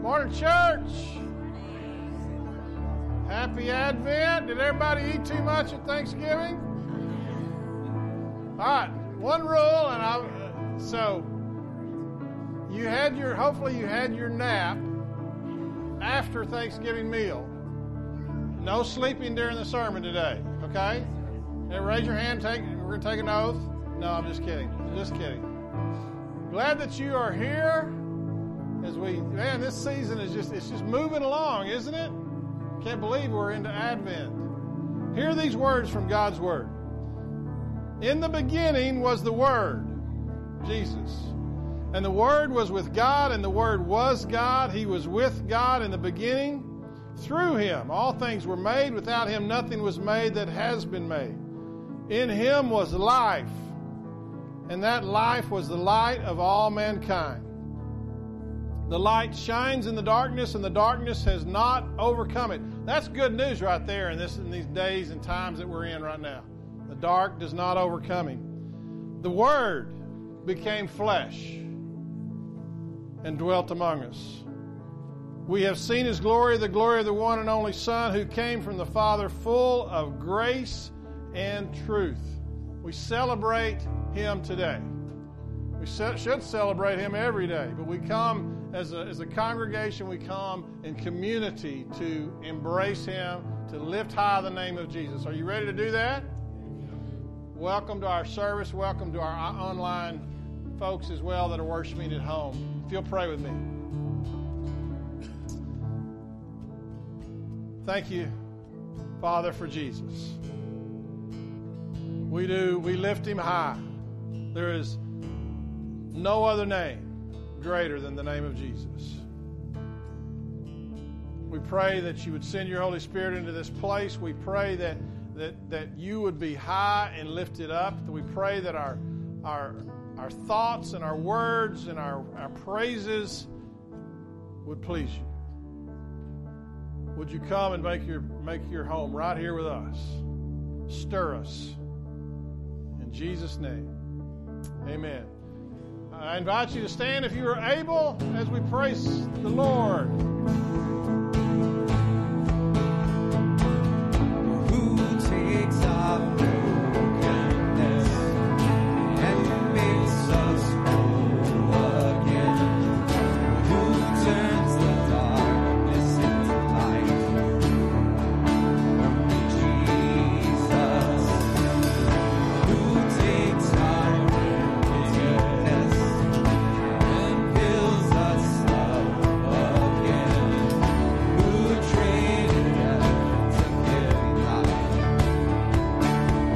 Morning, church. Happy Advent. Did everybody eat too much at Thanksgiving? All right, one rule, and so you had hopefully you had your nap after Thanksgiving meal. No sleeping during the sermon today, okay? And raise your hand. We're going to take an oath. No, I'm just kidding. Just kidding. Glad that you are here. This season is just moving along, isn't it? Can't believe we're into Advent. Hear these words from God's Word. In the beginning was the Word, Jesus. And the Word was with God, and the Word was God. He was with God in the beginning. Through Him all things were made. Without Him nothing was made that has been made. In Him was life, and that life was the light of all mankind. The light shines in the darkness, and the darkness has not overcome it. That's good news right there in these days and times that we're in right now. The dark does not overcome Him. The Word became flesh and dwelt among us. We have seen His glory, the glory of the one and only Son who came from the Father, full of grace and truth. We celebrate Him today. We should celebrate Him every day, but we come as a congregation, we come in community to embrace Him, to lift high the name of Jesus. Are you ready to do that? Welcome to our service. Welcome to our online folks as well that are worshiping at home. If you'll pray with me. Thank you, Father, for Jesus. We lift Him high. There is no other name greater than the name of Jesus. We pray that you would send your Holy Spirit into this place. We pray that you would be high and lifted up. We pray that our thoughts and our words and our praises would please you. Would you come and make your home right here with us? Stir us. In Jesus' name, amen. I invite you to stand if you are able as we praise the Lord. Who takes our brokenness and makes us whole again? Who turns the darkness into light? Jesus. Who takes our brokenness and fills us up again? Who traded death to give life?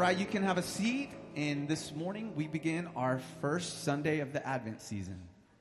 right, you can have a seat. And this morning we begin our first Sunday of the Advent season.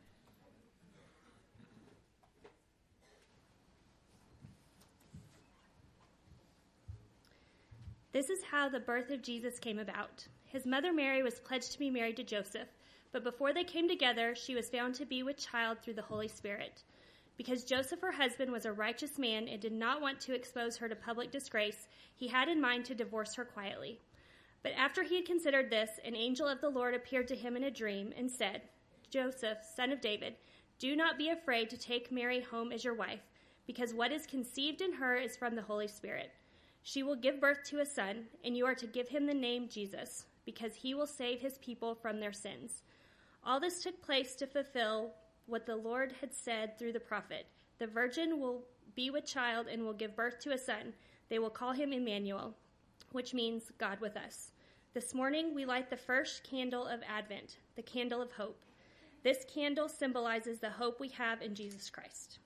This is how the birth of Jesus came about. His mother Mary was pledged to be married to Joseph, but before they came together, she was found to be with child through the Holy Spirit. Because Joseph, her husband, was a righteous man and did not want to expose her to public disgrace, he had in mind to divorce her quietly. But after he had considered this, an angel of the Lord appeared to him in a dream and said, "Joseph, son of David, do not be afraid to take Mary home as your wife, because what is conceived in her is from the Holy Spirit. She will give birth to a son, and you are to give him the name Jesus, because he will save his people from their sins." All this took place to fulfill what the Lord had said through the prophet. The virgin will be with child and will give birth to a son. They will call him Emmanuel, which means God with us. This morning we light the first candle of Advent, the candle of hope. This candle symbolizes the hope we have in Jesus Christ.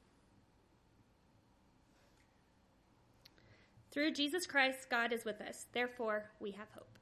Through Jesus Christ, God is with us. Therefore, we have hope.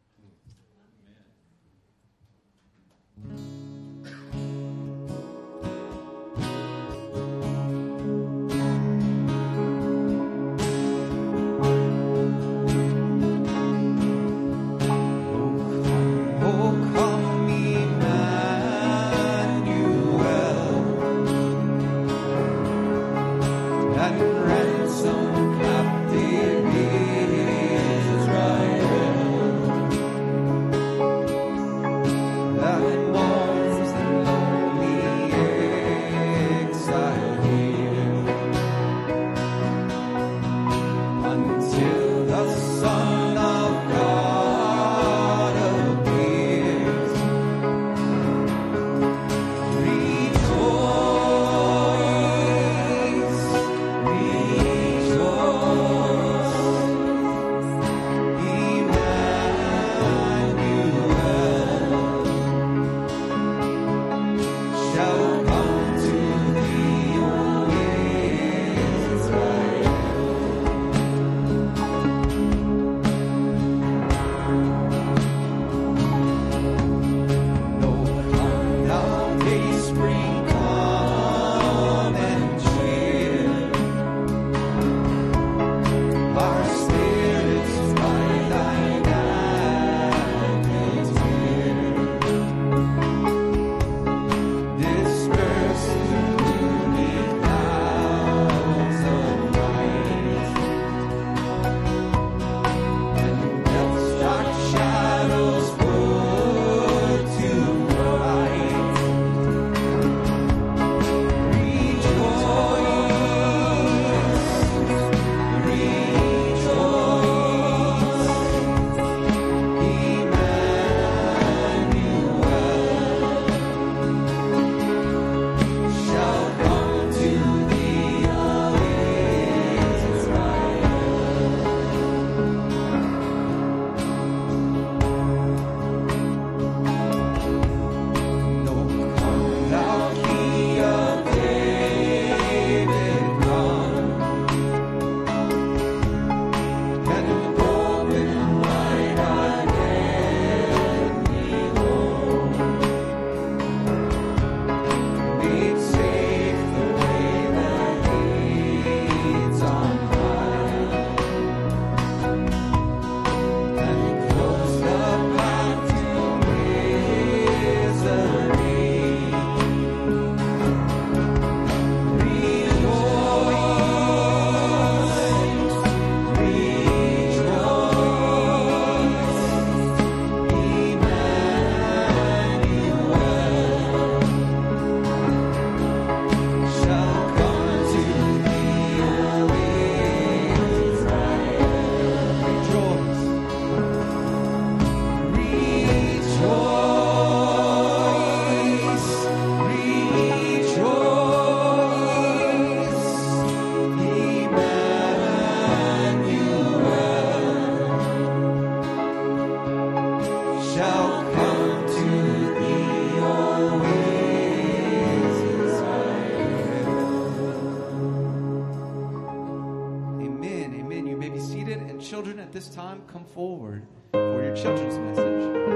Children, at this time, come forward for your your children's message.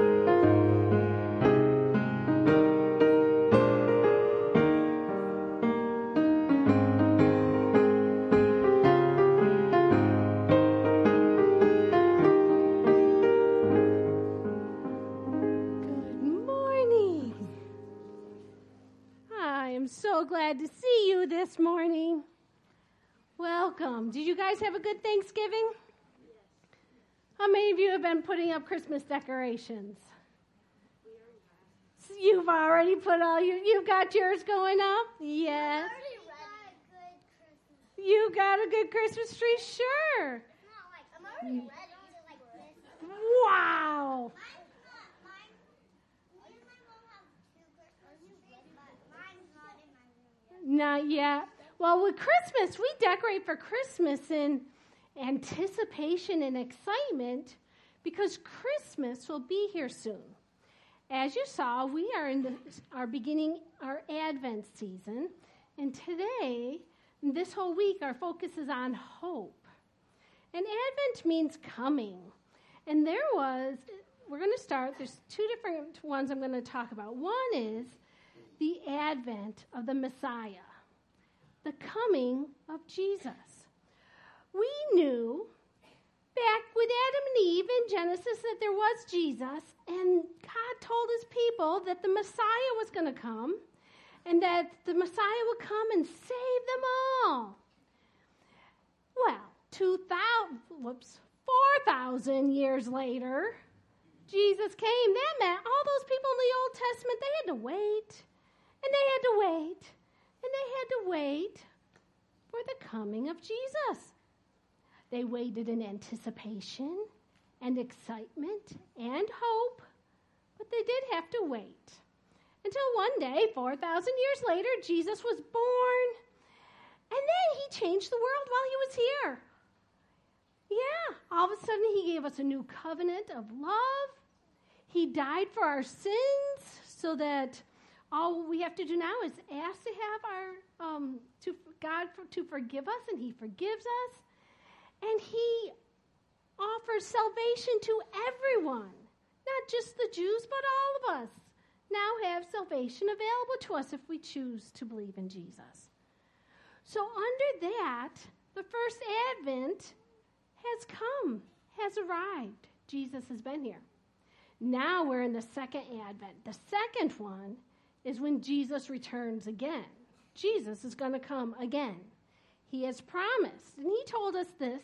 So glad to see you this morning. Welcome. Did you guys have a good Thanksgiving? Yes. How many of you have been putting up Christmas decorations? You've already put you've got yours going up? Yes. You got a good Christmas tree? Sure. I'm already ready to this. Wow. Not yet. Well, with Christmas, we decorate for Christmas in anticipation and excitement because Christmas will be here soon. As you saw, we are beginning our Advent season, and today, this whole week, our focus is on hope. And Advent means coming. And we're going to start, there's two different ones I'm going to talk about. One is the advent of the Messiah, the coming of Jesus. We knew back with Adam and Eve in Genesis that there was Jesus, and God told his people that the Messiah was going to come, and that the Messiah would come and save them all. Well, 4,000 years later, Jesus came. That meant all those people in the Old Testament, they had to wait. And they had to wait, and they had to wait for the coming of Jesus. They waited in anticipation and excitement and hope, but they did have to wait until one day, 4,000 years later, Jesus was born, and then he changed the world while he was here. Yeah, all of a sudden he gave us a new covenant of love. He died for our sins so that all we have to do now is ask to have God to forgive us, and he forgives us. And he offers salvation to everyone, not just the Jews, but all of us now have salvation available to us if we choose to believe in Jesus. So under that, the first Advent has come, has arrived. Jesus has been here. Now we're in the second Advent. The second one is when Jesus returns again. Jesus is going to come again. He has promised, and he told us this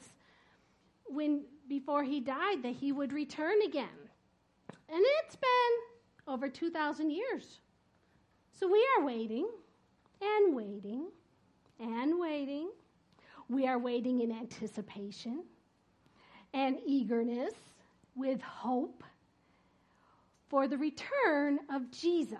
before he died, that he would return again. And it's been over 2,000 years. So we are waiting and waiting and waiting. We are waiting in anticipation and eagerness with hope for the return of Jesus.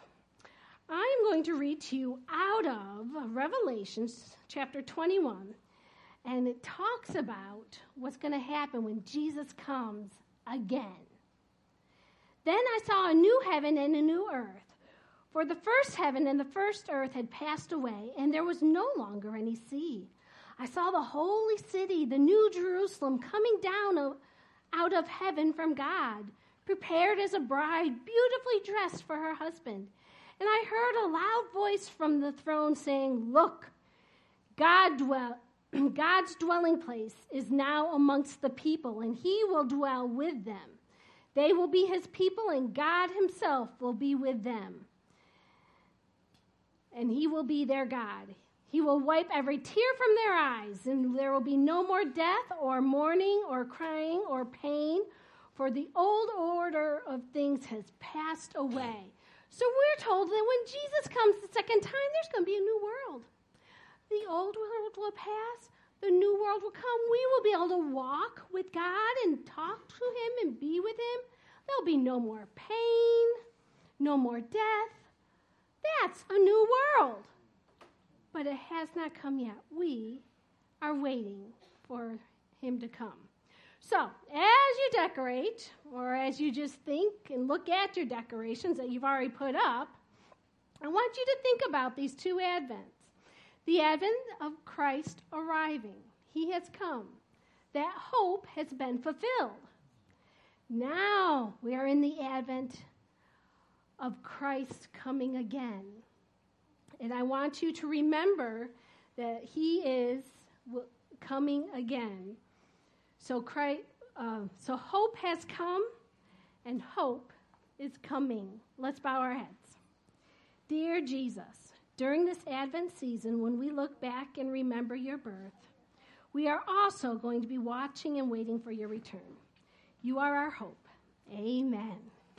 I'm going to read to you out of Revelation chapter 21, and it talks about what's going to happen when Jesus comes again. Then I saw a new heaven and a new earth, for the first heaven and the first earth had passed away, and there was no longer any sea. I saw the holy city, the new Jerusalem, coming down out of heaven from God, prepared as a bride, beautifully dressed for her husband. And I heard a loud voice from the throne saying, "Look, God's dwelling place is now amongst the people, and he will dwell with them. They will be his people, and God himself will be with them. And he will be their God. He will wipe every tear from their eyes, and there will be no more death or mourning or crying or pain, for the old order of things has passed away." So we're told that when Jesus comes the second time, there's going to be a new world. The old world will pass. The new world will come. We will be able to walk with God and talk to him and be with him. There'll be no more pain, no more death. That's a new world. But it has not come yet. We are waiting for him to come. So, as you decorate, or as you just think and look at your decorations that you've already put up, I want you to think about these two Advents. The Advent of Christ arriving. He has come. That hope has been fulfilled. Now we are in the advent of Christ coming again. And I want you to remember that he is coming again. So hope has come and hope is coming. Let's bow our heads. Dear Jesus, during this Advent season, when we look back and remember your birth, we are also going to be watching and waiting for your return. You are our hope. Amen.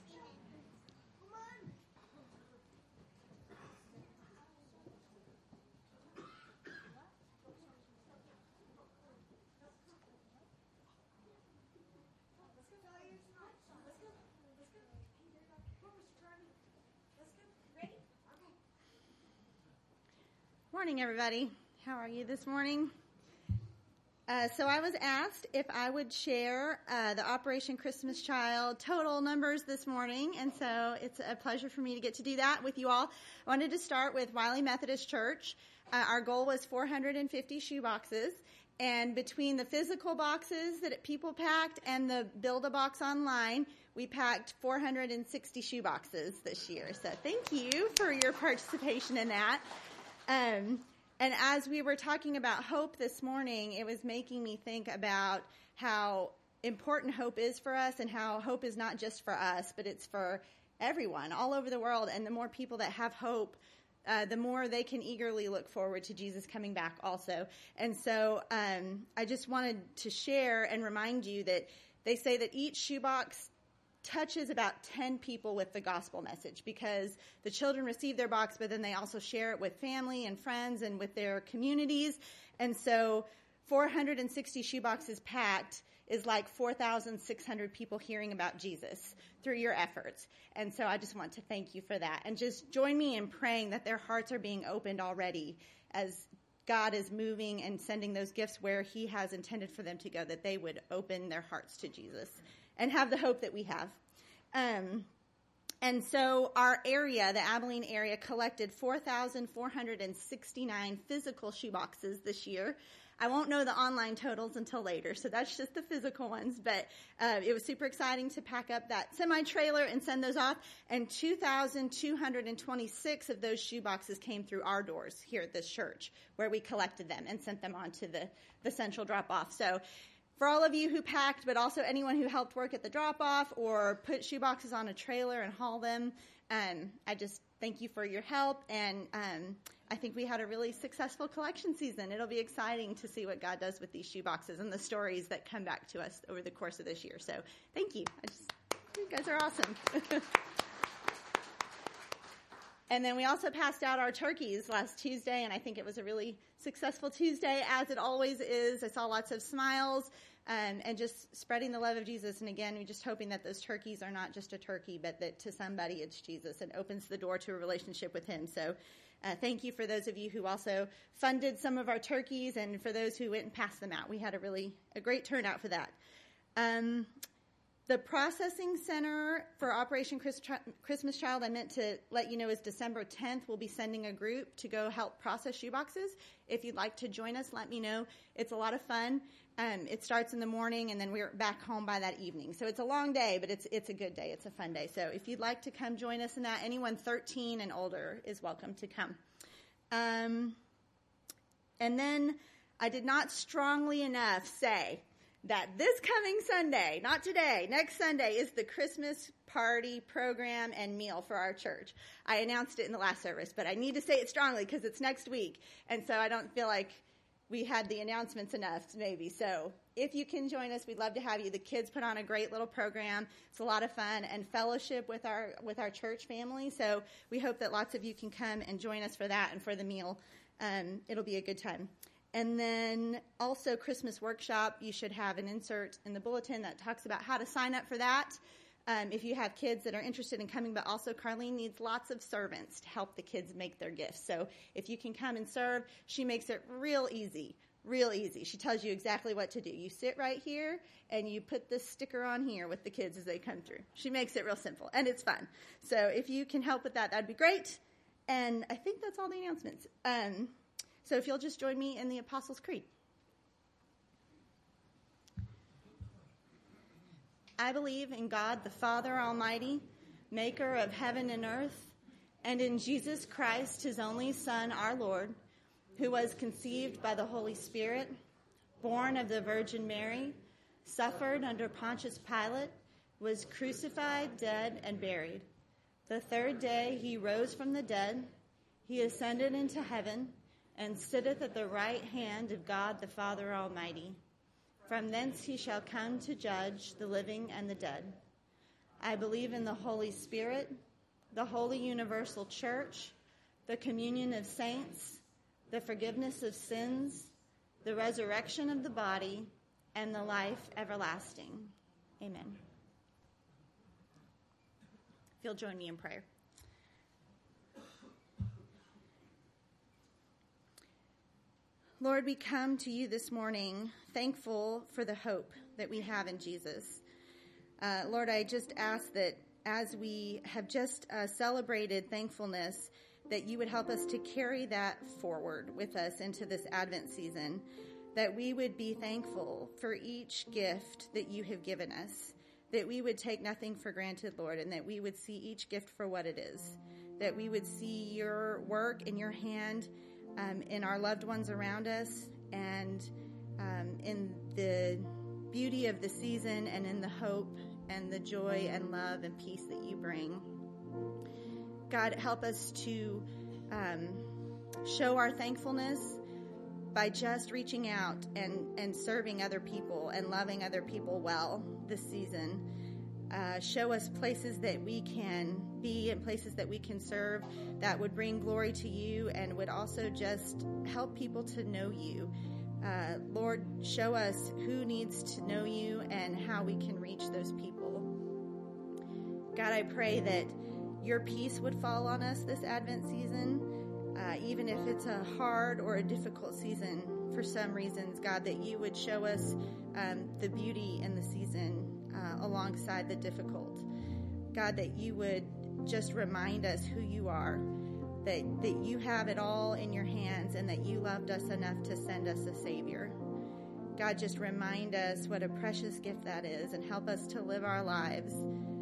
Morning, everybody. How are you this morning? So I was asked if I would share the Operation Christmas Child total numbers this morning, and so it's a pleasure for me to get to do that with you all. I wanted to start with Wiley Methodist Church. Our goal was 450 shoe boxes, and between the physical boxes that people packed and the Build-A-Box online, we packed 460 shoe boxes this year. So thank you for your participation in that. And as we were talking about hope this morning, it was making me think about how important hope is for us and how hope is not just for us, but it's for everyone all over the world. And the more people that have hope, the more they can eagerly look forward to Jesus coming back also. And so I just wanted to share and remind you that they say that each shoebox touches about 10 people with the gospel message, because the children receive their box, but then they also share it with family and friends and with their communities. And so 460 shoeboxes packed is like 4,600 people hearing about Jesus through your efforts. And so I just want to thank you for that. And just join me in praying that their hearts are being opened already as God is moving and sending those gifts where he has intended for them to go, that they would open their hearts to Jesus and have the hope that we have. And so our area, the Abilene area, collected 4,469 physical shoeboxes this year. I won't know the online totals until later, so that's just the physical ones. But it was super exciting to pack up that semi-trailer and send those off. And 2,226 of those shoeboxes came through our doors here at this church, where we collected them and sent them on to the central drop-off. So for all of you who packed, but also anyone who helped work at the drop-off or put shoeboxes on a trailer and haul them, I just thank you for your help. And I think we had a really successful collection season. It'll be exciting to see what God does with these shoeboxes and the stories that come back to us over the course of this year. So thank you. You guys are awesome. And then we also passed out our turkeys last Tuesday, and I think it was a really successful Tuesday, as it always is. I saw lots of smiles and just spreading the love of Jesus. And again, we're just hoping that those turkeys are not just a turkey, but that to somebody it's Jesus and opens the door to a relationship with him. So thank you for those of you who also funded some of our turkeys, and for those who went and passed them out. We had a great turnout for that. The processing center for Operation Christmas Child, I meant to let you know, is December 10th. We'll be sending a group to go help process shoeboxes. If you'd like to join us, let me know. It's a lot of fun. It starts in the morning, and then we're back home by that evening. So it's a long day, but it's a good day. It's a fun day. So if you'd like to come join us in that, anyone 13 and older is welcome to come. And then I did not strongly enough say that this coming Sunday, not today, next Sunday, is the Christmas party program and meal for our church. I announced it in the last service, but I need to say it strongly because it's next week, and so I don't feel like we had the announcements enough, maybe. So if you can join us, we'd love to have you. The kids put on a great little program. It's a lot of fun and fellowship with our church family, so we hope that lots of you can come and join us for that and for the meal. It'll be a good time. And then also Christmas workshop, you should have an insert in the bulletin that talks about how to sign up for that if you have kids that are interested in coming. But also Carlene needs lots of servants to help the kids make their gifts. So if you can come and serve, she makes it real easy. She tells you exactly what to do. You sit right here and you put this sticker on here with the kids as they come through. She makes it real simple, and it's fun. So if you can help with that, that'd be great. And I think that's all the announcements. So if you'll just join me in the Apostles' Creed. I believe in God, the Father Almighty, maker of heaven and earth, and in Jesus Christ, his only Son, our Lord, who was conceived by the Holy Spirit, born of the Virgin Mary, suffered under Pontius Pilate, was crucified, dead, and buried. The third day he rose from the dead. He ascended into heaven and sitteth at the right hand of God the Father Almighty. From thence he shall come to judge the living and the dead. I believe in the Holy Spirit, the holy universal church, the communion of saints, the forgiveness of sins, the resurrection of the body, and the life everlasting. Amen. If you'll join me in prayer. Lord, we come to you this morning thankful for the hope that we have in Jesus. Lord, I just ask that as we have just celebrated thankfulness, that you would help us to carry that forward with us into this Advent season, that we would be thankful for each gift that you have given us, that we would take nothing for granted, Lord, and that we would see each gift for what it is, that we would see your work in your hand in our loved ones around us, and in the beauty of the season, and in the hope and the joy and love and peace that you bring. God, help us to show our thankfulness by just reaching out and serving other people and loving other people well this season. Show us places that we can be and places that we can serve that would bring glory to you and would also just help people to know you. Lord, show us who needs to know you and how we can reach those people. God, I pray that your peace would fall on us this Advent season, even if it's a hard or a difficult season for some reasons, God, that you would show us the beauty in the season alongside the difficult. God, that you would just remind us who you are, that you have it all in your hands, and that you loved us enough to send us a Savior. God, just remind us what a precious gift that is, and help us to live our lives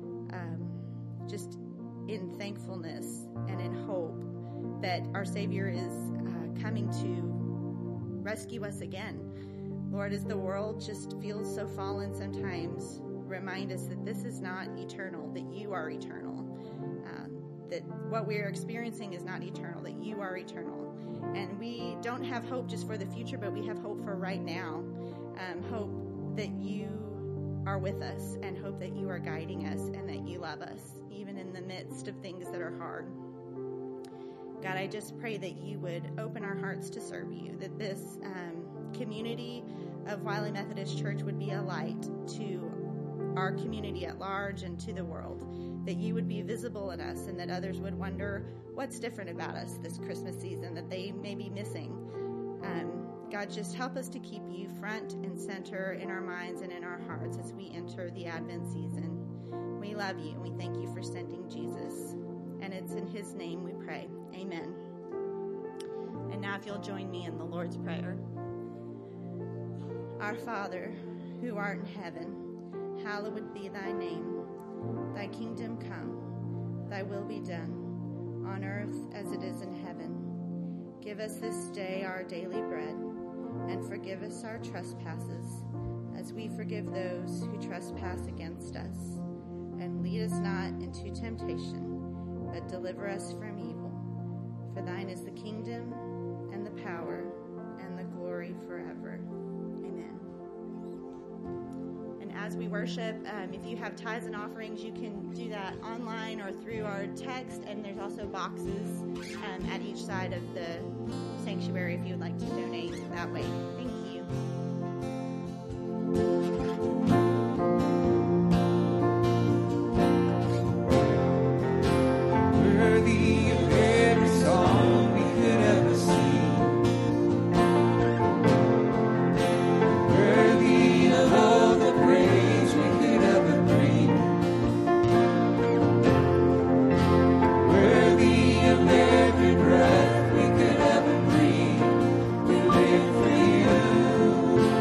just in thankfulness and in hope that our Savior is coming to rescue us again. Lord, as the world just feels so fallen sometimes, remind us that this is not eternal, that you are eternal, that what we are experiencing is not eternal, that you are eternal. And we don't have hope just for the future, but we have hope for right now, hope that you are with us, and hope that you are guiding us and that you love us, even in the midst of things that are hard. God, I just pray that you would open our hearts to serve you, that this community of Wiley Methodist Church would be a light to our community at large and to the world, that you would be visible in us, and that others would wonder what's different about us this Christmas season that they may be missing. God, just help us to keep you front and center in our minds and in our hearts as we enter the Advent season. We love you, and we thank you for sending Jesus. And it's in his name we pray. Amen. And now if you'll join me in the Lord's Prayer. Our Father, who art in heaven, hallowed be thy name. Thy kingdom come, thy will be done, on earth as it is in heaven. Give us this day our daily bread, and forgive us our trespasses, as we forgive those who trespass against us. And lead us not into temptation, but deliver us from evil. For thine is the kingdom, and the power, and the glory forever. Amen. And as we worship, if you have tithes and offerings, you can do that online or through our text, and there's also boxes at each side of the sanctuary if you would like to donate that way. Thank you. Worthy of every song we could ever sing, worthy of all the praise we could ever bring, worthy of every breath we could ever breathe. We live for you.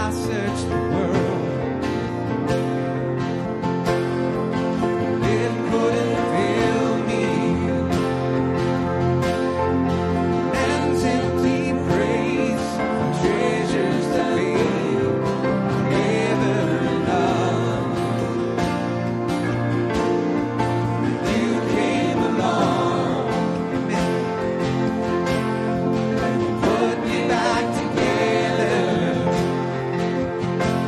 I searched the world. It couldn't fill me. And empty praise for treasures that fade, never enough. You came along and put me back together.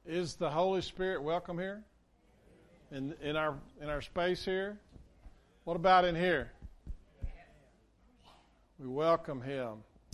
Is the Holy Spirit welcome here? In our space here? What about in here? We welcome Him.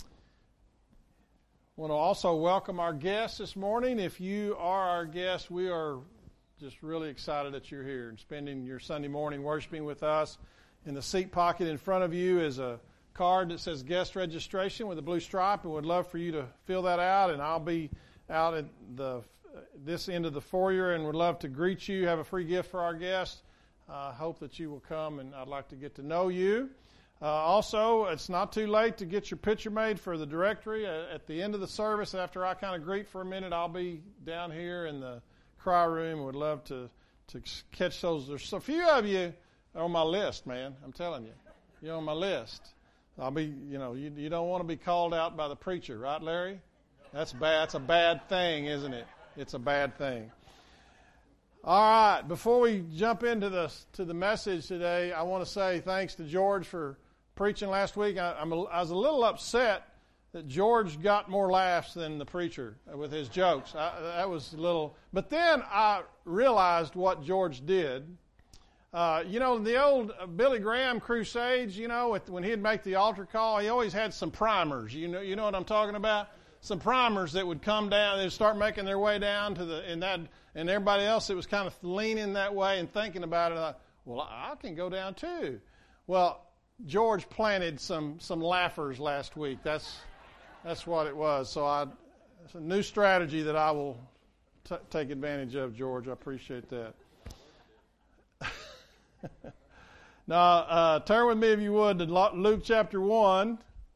I want to also welcome our guests this morning. If you are our guest, we are just really excited that you're here and spending your Sunday morning worshiping with us. In the seat pocket in front of you is a card that says guest registration with a blue stripe, and would love for you to fill that out. And I'll be out at this end of the foyer and would love to greet you, have a free gift for our guests. Hope that you will come, and I'd like to get to know you. Also, it's not too late to get your picture made for the directory. At the end of the service, after I kind of greet for a minute, I'll be down here in the cry room. Would love to catch those. There's a few of you on my list, man. I'm telling you. You're on my list. I'll be, you don't want to be called out by the preacher, right, Larry? That's bad. That's a bad thing, isn't it? It's a bad thing. All right. Before we jump into the message today, I want to say thanks to George for preaching last week. I was a little upset that George got more laughs than the preacher with his jokes. That was a little. But then I realized what George did. The old Billy Graham crusades, when he'd make the altar call, he always had some primers. You know what I'm talking about? Some primers that would come down, they'd start making their way down to and everybody else that was kind of leaning that way and thinking about it, like, well, I can go down too. Well, George planted some laughers last week. That's what it was. So it's a new strategy that I will take advantage of, George. I appreciate that. Now, turn with me, if you would, to Luke chapter 1.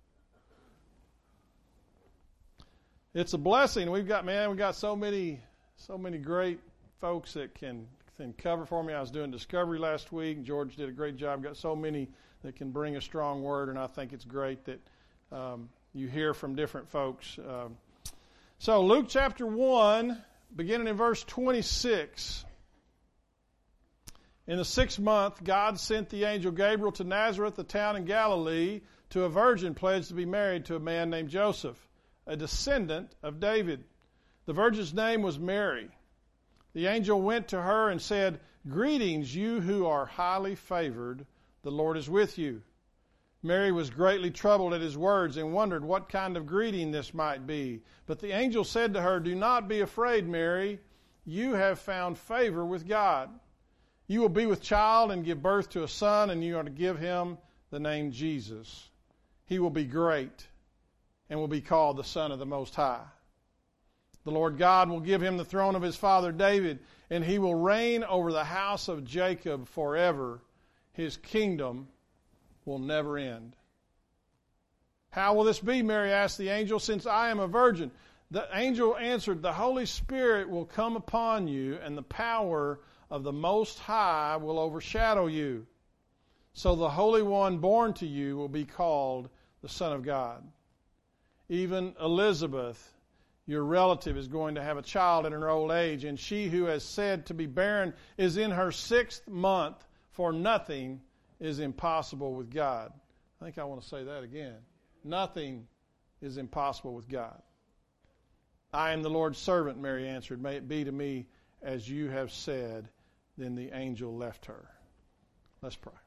It's a blessing. We've got so many great folks that can cover for me. I was doing Discovery last week. George did a great job. Got so many that can bring a strong word, and I think it's great that you hear from different folks. So Luke chapter 1, beginning in verse 26. In the 6th month, God sent the angel Gabriel to Nazareth, a town in Galilee, to a virgin pledged to be married to a man named Joseph, a descendant of David. The virgin's name was Mary. The angel went to her and said, "Greetings, you who are highly favored. The Lord is with you." Mary was greatly troubled at his words and wondered what kind of greeting this might be. But the angel said to her, "Do not be afraid, Mary. You have found favor with God. You will be with child and give birth to a son, and you are to give him the name Jesus. He will be great and will be called the Son of the Most High. The Lord God will give him the throne of his father David, and he will reign over the house of Jacob forever. His kingdom will never end." "How will this be?" Mary asked the angel, "since I am a virgin?" The angel answered, "The Holy Spirit will come upon you, and the power of the Most High will overshadow you. So the Holy One born to you will be called the Son of God. Even Elizabeth, your relative, is going to have a child in her old age, and she who is said to be barren is in her 6th month, for nothing is impossible with God." I think I want to say that again. Nothing is impossible with God. "I am the Lord's servant," Mary answered. "May it be to me as you have said." Then the angel left her. Let's pray.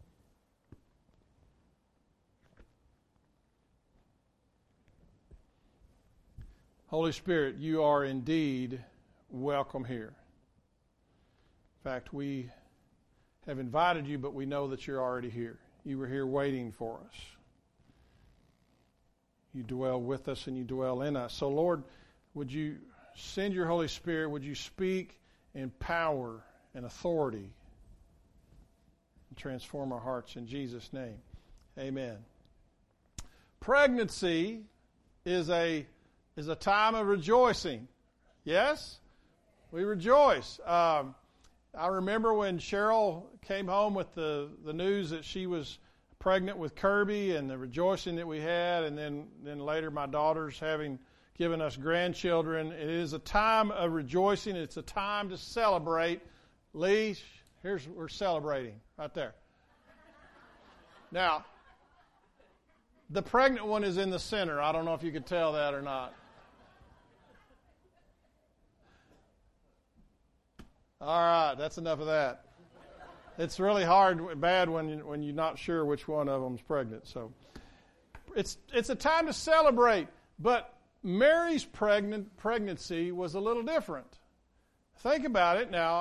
Holy Spirit, you are indeed welcome here. In fact, we have invited you, but we know that you're already here. You were here waiting for us. You dwell with us and you dwell in us. So, Lord, would you send your Holy Spirit? Would you speak in power and authority and transform our hearts in Jesus' name? Amen. Pregnancy is a time of rejoicing. Yes? We rejoice. I remember when Cheryl came home with the news that she was pregnant with Kirby, and the rejoicing that we had, and then later my daughters having given us grandchildren. It is a time of rejoicing. It's a time to celebrate. Lee, we're celebrating right there. Now, the pregnant one is in the center. I don't know if you could tell that or not. All right, that's enough of that. It's really bad when you're not sure which one of them's pregnant. So it's a time to celebrate. But Mary's pregnancy was a little different. Think about it now.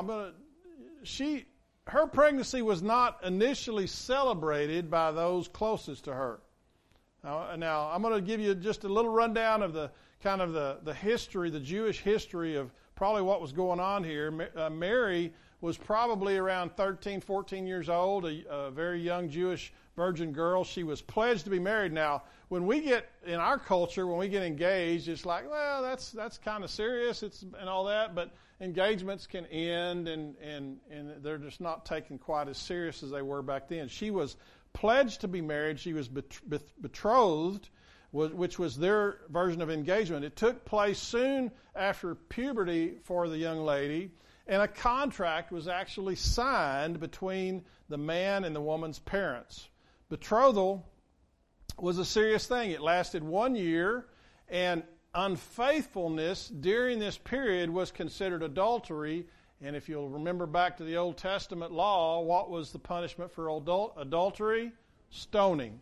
Her pregnancy was not initially celebrated by those closest to her. Now I'm going to give you just a little rundown of the kind of the history, the Jewish history of probably what was going on here. Mary was probably around 13, 14 years old, a very young Jewish virgin girl. She was pledged to be married. Now, when we get, in our culture, when we get engaged, it's like, well, that's kind of serious and all that, but engagements can end and they're just not taken quite as serious as they were back then. She was pledged to be married. She was betrothed, which was their version of engagement. It took place soon after puberty for the young lady, and a contract was actually signed between the man and the woman's parents. Betrothal was a serious thing. It lasted 1 year, and unfaithfulness during this period was considered adultery. And if you'll remember back to the Old Testament law, what was the punishment for adultery? Stoning.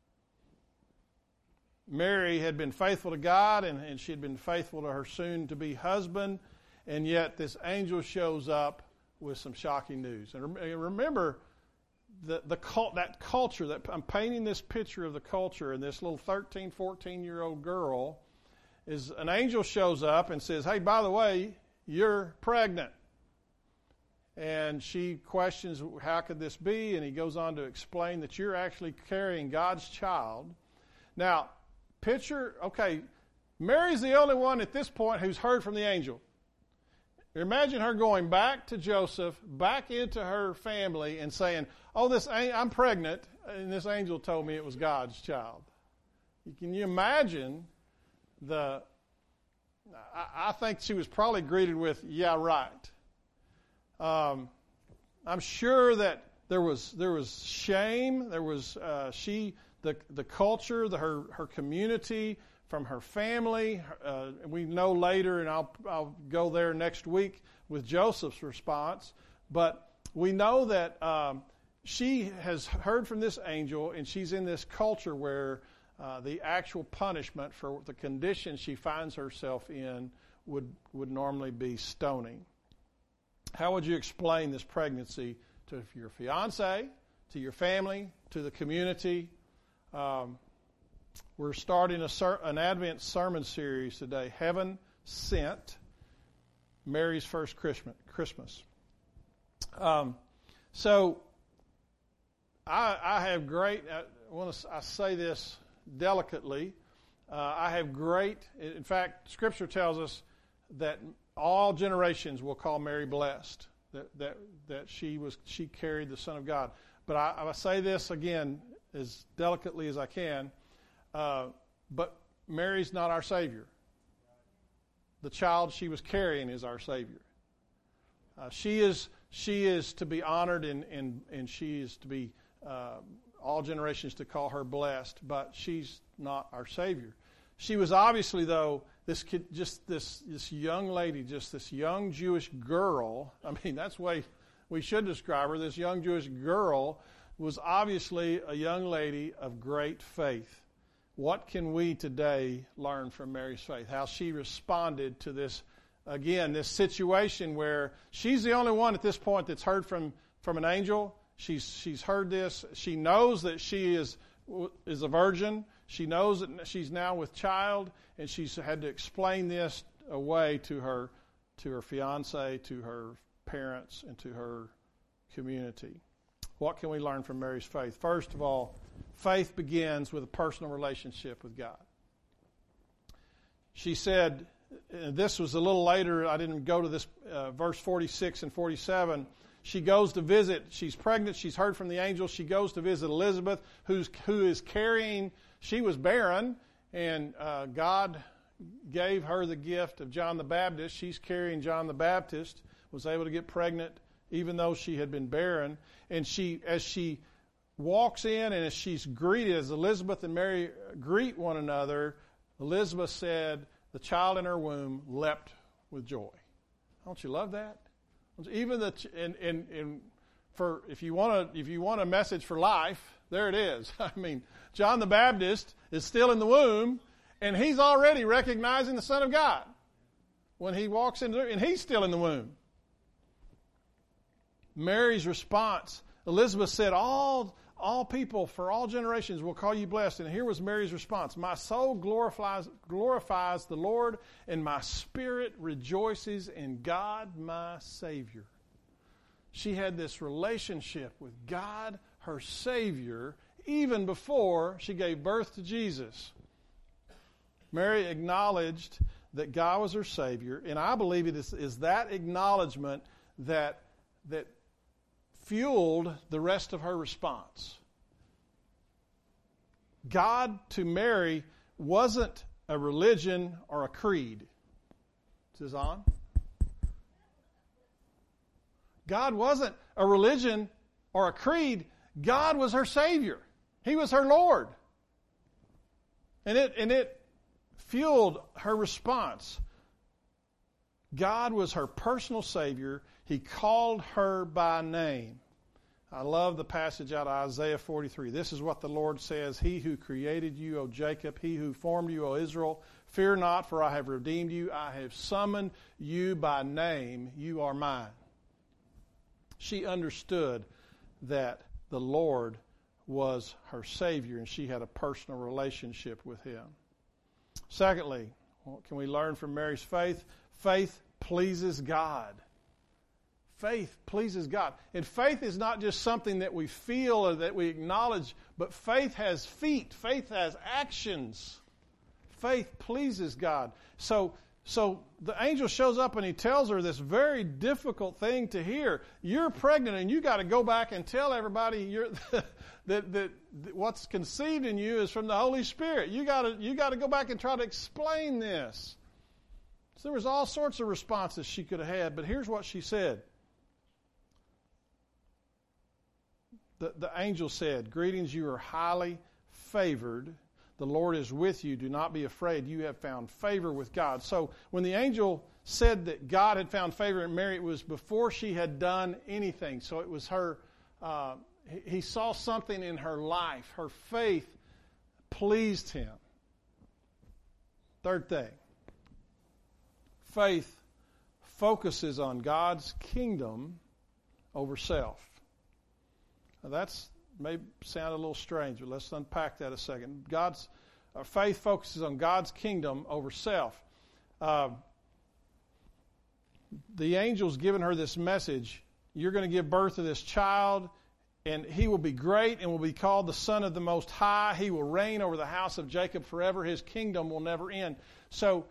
Mary had been faithful to God, and she had been faithful to her soon-to-be husband, and yet this angel shows up with some shocking news. And remember, that culture, that I'm painting this picture of the culture, and this little 13, 14-year-old girl, is an angel shows up and says, hey, by the way, you're pregnant. And she questions, how could this be? And he goes on to explain that you're actually carrying God's child. Now, Mary's the only one at this point who's heard from the angel. Imagine her going back to Joseph, back into her family, and saying, I'm pregnant, and this angel told me it was God's child. Can you imagine I think she was probably greeted with, yeah, right. I'm sure that there was shame. There was the culture, her community, from her family. We know later, and I'll go there next week with Joseph's response. But we know that she has heard from this angel, and she's in this culture where the actual punishment for the condition she finds herself in would normally be stoning. How would you explain this pregnancy to your fiance, to your family, to the community? We're starting an Advent sermon series today, Heaven Sent, Mary's First Christmas. So I have great, I say this delicately, I have great, in fact, Scripture tells us that all generations will call Mary blessed, that she carried the Son of God. But I say this again as delicately as I can, but Mary's not our Savior. The child she was carrying is our Savior. She is to be honored, and she is to be all generations to call her blessed, but she's not our Savior. She was obviously, though, this young lady, just this young Jewish girl. I mean, that's the way we should describe her. This young Jewish girl was obviously a young lady of great faith. What can we today learn from Mary's faith? How she responded to this, again, this situation where she's the only one at this point that's heard from an angel. She's heard this. She knows that she is a virgin. She knows that she's now with child, and she's had to explain this away to her fiance, to her parents, and to her community. What can we learn from Mary's faith? First of all, faith begins with a personal relationship with God. She said, this was a little later, I didn't go to this, verse 46 and 47. She goes to visit, she's pregnant, she's heard from the angel, she goes to visit Elizabeth, who is carrying, she was barren, and God gave her the gift of John the Baptist. She's carrying John the Baptist, was able to get pregnant even though she had been barren. And as she walks in and as she's greeted, as Elizabeth and Mary greet one another, Elizabeth said the child in her womb leapt with joy. Don't you love that? Even if you want a message for life, there it is. I mean, John the Baptist is still in the womb, and he's already recognizing the Son of God when he walks in, and he's still in the womb. Mary's response, Elizabeth said, all people for all generations will call you blessed. And here was Mary's response. My soul glorifies the Lord, and my spirit rejoices in God, my Savior. She had this relationship with God, her Savior, even before she gave birth to Jesus. Mary acknowledged that God was her Savior, and I believe it is that acknowledgement that fueled the rest of her response. God to Mary wasn't a religion or a creed. Is this on? God wasn't a religion or a creed. God was her Savior. He was her Lord. And it fueled her response. God was her personal Savior. He called her by name. I love the passage out of Isaiah 43. This is what the Lord says, He who created you, O Jacob, He who formed you, O Israel, fear not, for I have redeemed you. I have summoned you by name. You are mine. She understood that the Lord was her Savior, and she had a personal relationship with Him. Secondly, what can we learn from Mary's faith? Faith pleases God. Faith pleases God. And faith is not just something that we feel or that we acknowledge, but faith has feet. Faith has actions. Faith pleases God. So the angel shows up and he tells her this very difficult thing to hear. You're pregnant, and you got to go back and tell everybody that what's conceived in you is from the Holy Spirit. You got to go back and try to explain this. So there was all sorts of responses she could have had, but here's what she said. The angel said, "Greetings, you are highly favored. The Lord is with you. Do not be afraid. You have found favor with God." So when the angel said that God had found favor in Mary, it was before she had done anything. So it was her, he saw something in her life. Her faith pleased him. Third thing, faith focuses on God's kingdom over self. Now that's may sound a little strange, but let's unpack that a second. Faith focuses on God's kingdom over self. The angel's given her this message. You're going to give birth to this child, and he will be great and will be called the Son of the Most High. He will reign over the house of Jacob forever. His kingdom will never end. So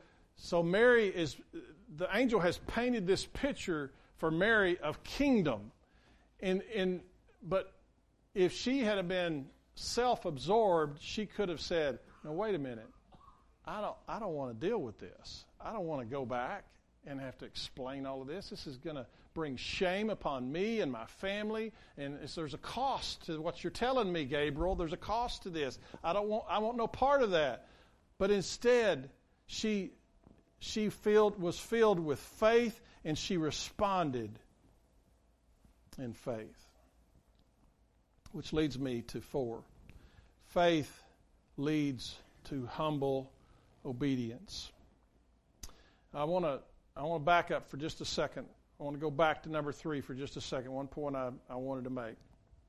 the angel has painted this picture for Mary of kingdom. But if she had been self-absorbed, she could have said, "No, wait a minute. I don't want to deal with this. I don't want to go back and have to explain all of this. This is going to bring shame upon me and my family. And there's a cost to what you're telling me, Gabriel. There's a cost to this. I want no part of that." But instead, she was filled with faith, and she responded in faith. Which leads me to 4. Faith leads to humble obedience. I want to back up for just a second. I want to go back to number 3 for just a second. One point I wanted to make.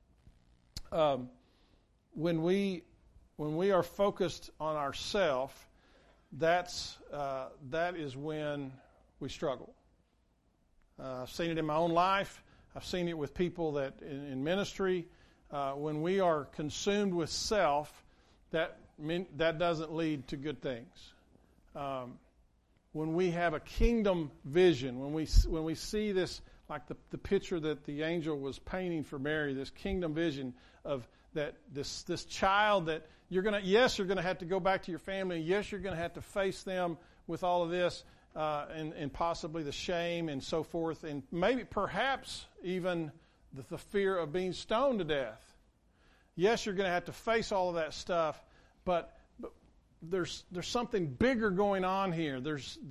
When we are focused on ourselves, that is when we struggle. I've seen it in my own life. I've seen it with people that in ministry. When we are consumed with self, that doesn't lead to good things. When we have a kingdom vision, when we see this, like the picture that the angel was painting for Mary, this kingdom vision of that this child that you're gonna have to go back to your family. Yes, you're gonna have to face them with all of this and possibly the shame and so forth, and maybe perhaps even the fear of being stoned to death. Yes, you're going to have to face all of that stuff, but there's something bigger going on here.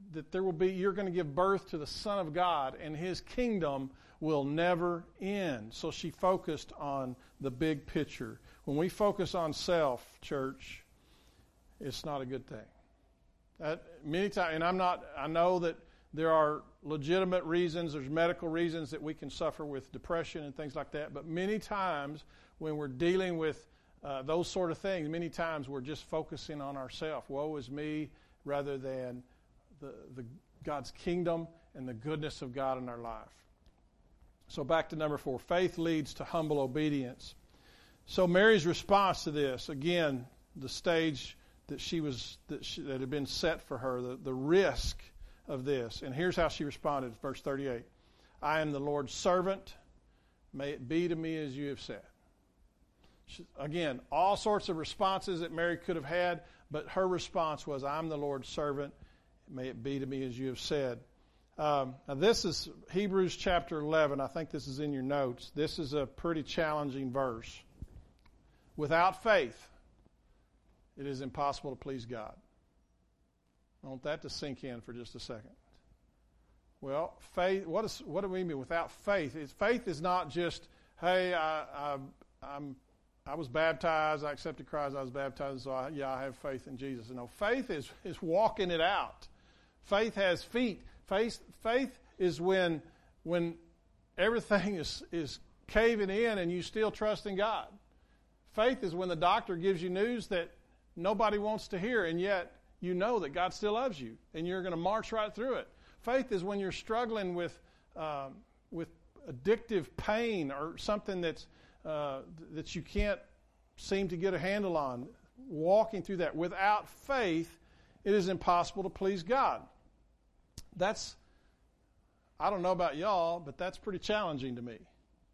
you're going to give birth to the Son of God, and His kingdom will never end. So she focused on the big picture. When we focus on self, church, it's not a good thing. Many times, and I know that there are legitimate reasons, there's medical reasons that we can suffer with depression and things like that, but many times when we're dealing with those sort of things, many times we're just focusing on ourselves. Woe is me, rather than the God's kingdom and the goodness of God in our life. So back to number 4, faith leads to humble obedience. So Mary's response to this, again, the stage that that had been set for her, the risk of this. And here's how she responded, verse 38. I am the Lord's servant. May it be to me as you have said. Again, all sorts of responses that Mary could have had, but her response was, I'm the Lord's servant. May it be to me as you have said. Now this is Hebrews chapter 11. I think this is in your notes. This is a pretty challenging verse. Without faith, it is impossible to please God. I want that to sink in for just a second. Well, faith. What do we mean without faith? Faith is not just, hey, I was baptized, I accepted Christ, I was baptized, so I have faith in Jesus. No, faith is walking it out. Faith has feet. Faith is when everything is caving in and you still trust in God. Faith is when the doctor gives you news that nobody wants to hear, and yet you know that God still loves you, and you're going to march right through it. Faith is when you're struggling with addictive pain or something that you can't seem to get a handle on. Walking through that. Without faith, it is impossible to please God. I don't know about y'all, but that's pretty challenging to me.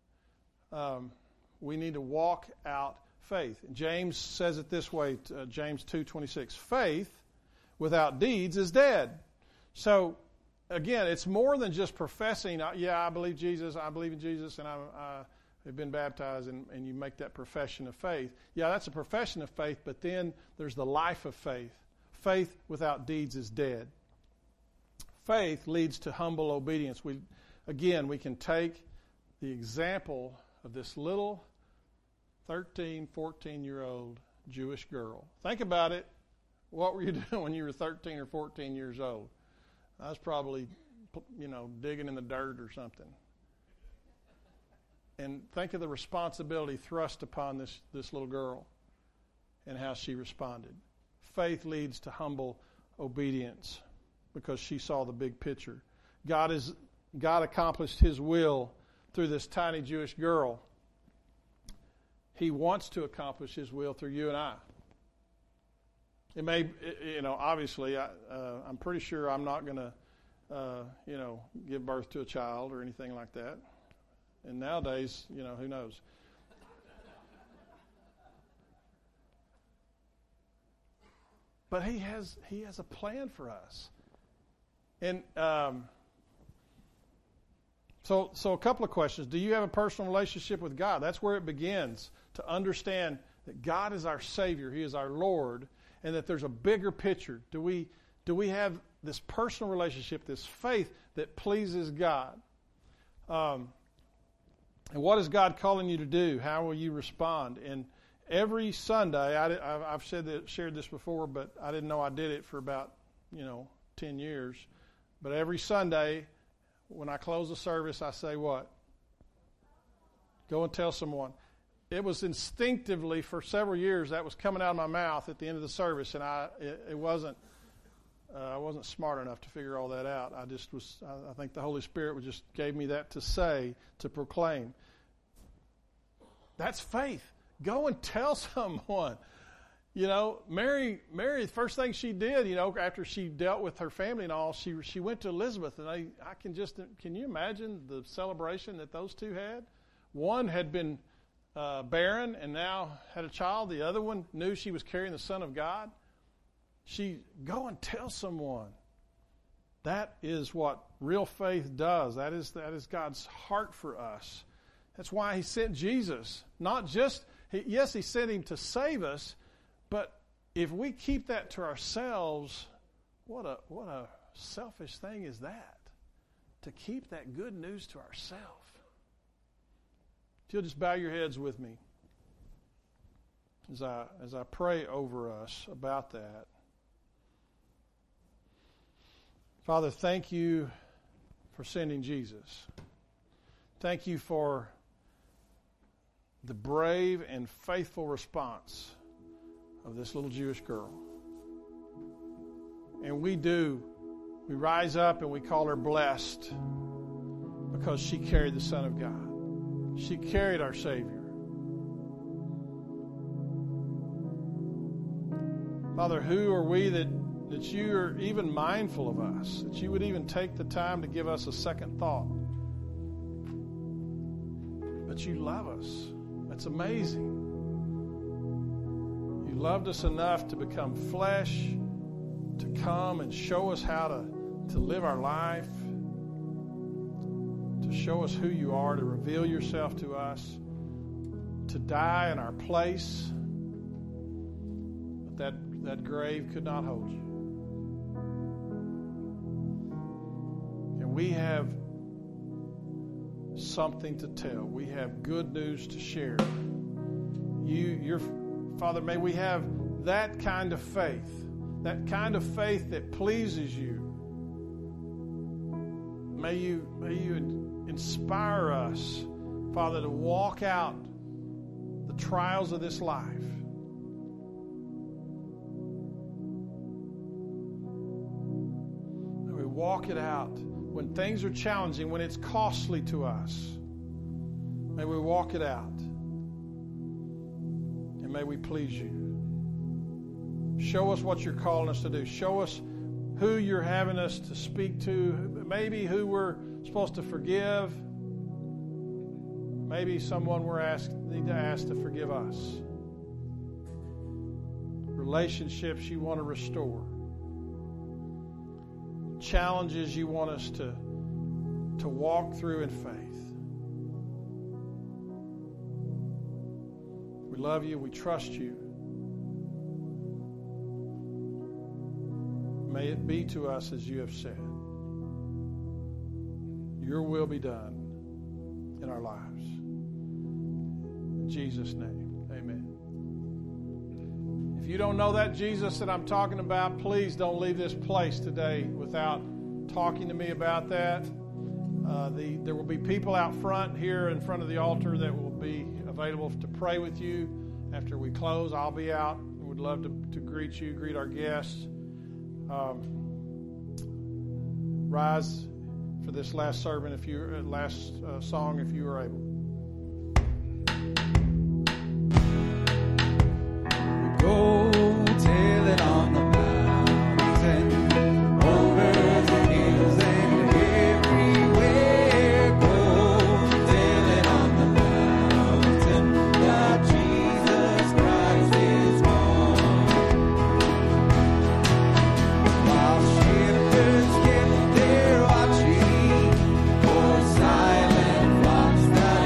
We need to walk out faith. James says it this way, James 2:26. Faith without deeds is dead. So, again, it's more than just professing, I believe Jesus, I believe in Jesus, and I have been baptized, and you make that profession of faith. Yeah, that's a profession of faith, but then there's the life of faith. Faith without deeds is dead. Faith leads to humble obedience. We can take the example of this little 13, 14-year-old Jewish girl. Think about it. What were you doing when you were 13 or 14 years old? I was probably, digging in the dirt or something. And think of the responsibility thrust upon this little girl and how she responded. Faith leads to humble obedience because she saw the big picture. God accomplished His will through this tiny Jewish girl. He wants to accomplish His will through you and I. It may, obviously, I'm pretty sure I'm not going to, give birth to a child or anything like that. And nowadays, who knows? But He has a plan for us. And so a couple of questions. Do you have a personal relationship with God? That's where it begins, to understand that God is our Savior, He is our Lord, and that there's a bigger picture. Do we have this personal relationship, this faith that pleases God? And what is God calling you to do? How will you respond? And every Sunday, I've shared this before, but I didn't know I did it for about 10 years. But every Sunday, when I close the service, I say what? Go and tell someone. It was instinctively for several years that was coming out of my mouth at the end of the service, and I wasn't smart enough to figure all that out. I think the Holy Spirit just gave me that to say, to proclaim. That's faith. Go and tell someone. Mary, the first thing she did, after she dealt with her family and all, she went to Elizabeth, and can you imagine the celebration that those two had? One had been barren and now had a child. The other one knew she was carrying the Son of God. Go and tell someone. That is what real faith does. That is God's heart for us. That's why He sent Jesus. Not just, yes, He sent Him to save us, but if we keep that to ourselves, what a selfish thing is that? To keep that good news to ourselves. If you'll just bow your heads with me as I pray over us about that. Father, thank you for sending Jesus. Thank you for the brave and faithful response of this little Jewish girl. And we rise up and we call her blessed because she carried the Son of God. She carried our Savior. Father, who are we that you are even mindful of us, that you would even take the time to give us a second thought? But you love us. That's amazing. You loved us enough to become flesh, to come and show us how to live our life, to show us who you are, to reveal yourself to us, to die in our place. But that grave could not hold you. And we have something to tell. We have good news to share. Father, may we have that kind of faith that pleases you. May you inspire us, Father, to walk out the trials of this life. May we walk it out when things are challenging, when it's costly to us. May we walk it out. And may we please you. Show us what you're calling us to do. Show us who you're having us to speak to. Maybe who we're supposed to forgive. Maybe someone need to ask to forgive us. Relationships you want to restore. Challenges you want us to walk through in faith. We love you. We trust you. May it be to us as you have said. Your will be done in our lives. In Jesus' name, amen. If you don't know that Jesus that I'm talking about, please don't leave this place today without talking to me about that. There will be people out front here in front of the altar that will be available to pray with you. After we close, I'll be out. We would love to greet you, greet our guests. Rise for this last sermon, last song, if you are able. Go tell it on the mountain, over the hills and everywhere. Go tell it on the mountain that Jesus Christ is born. While shepherds kept their watching for silent flocks that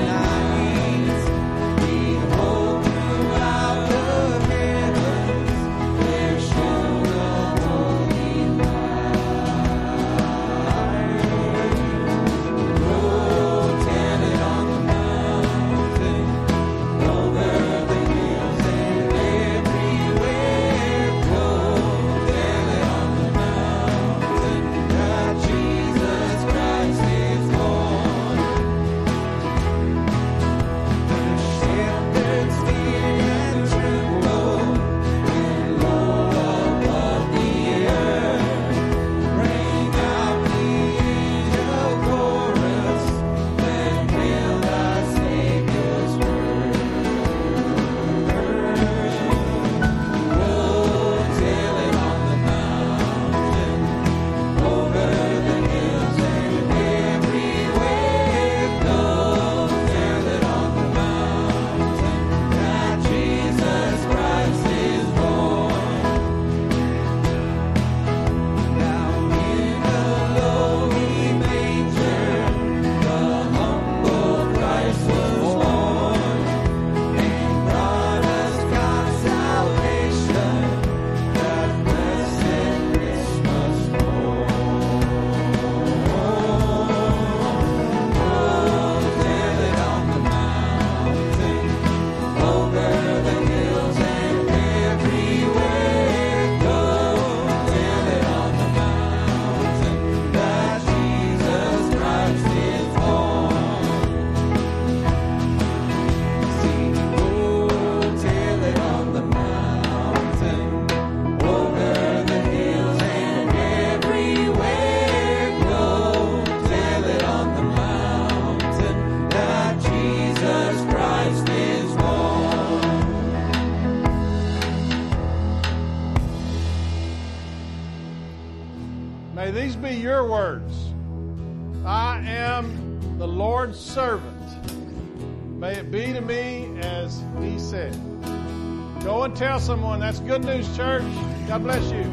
May these be your words. I am the Lord's servant. May it be to me as He said. Go and tell someone. That's good news, church. God bless you.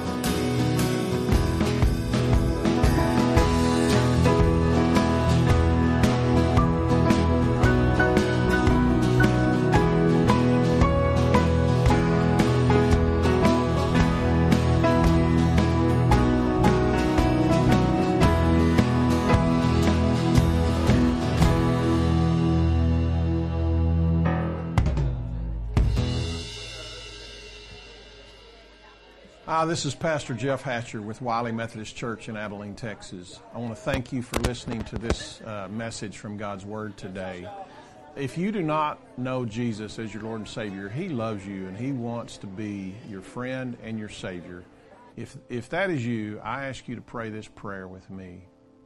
This is Pastor Jeff Hatcher with Wiley Methodist Church in Abilene, Texas. I want to thank you for listening to this message from God's Word today. If you do not know Jesus as your Lord and Savior, He loves you and He wants to be your friend and your Savior. If that is you, I ask you to pray this prayer with me.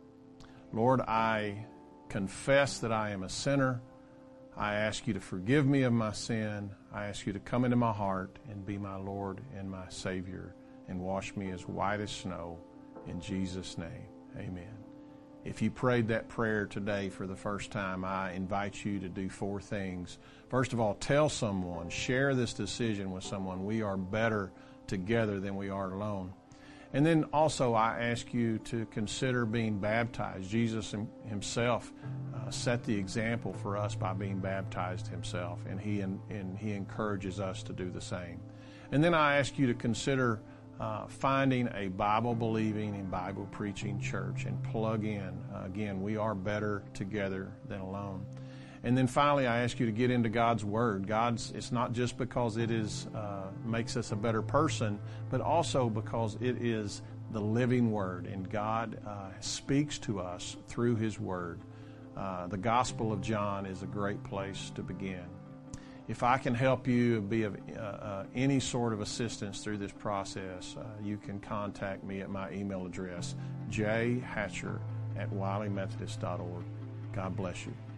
Lord, I confess that I am a sinner. I ask you to forgive me of my sin. I ask you to come into my heart and be my Lord and my Savior and wash me as white as snow. In Jesus' name, amen. If you prayed that prayer today for the first time, I invite you to do 4 things. First of all, tell someone, share this decision with someone. We are better together than we are alone. And then also I ask you to consider being baptized. Jesus Himself set the example for us by being baptized Himself, and He encourages us to do the same. And then I ask you to consider finding a Bible-believing and Bible-preaching church and plug in. Again, we are better together than alone. And then finally, I ask you to get into God's Word. It's not just because it makes us a better person, but also because it is the living Word, and God speaks to us through His Word. The Gospel of John is a great place to begin. If I can help you be of any sort of assistance through this process, you can contact me at my email address, jhatcher@wileymethodist.org. God bless you.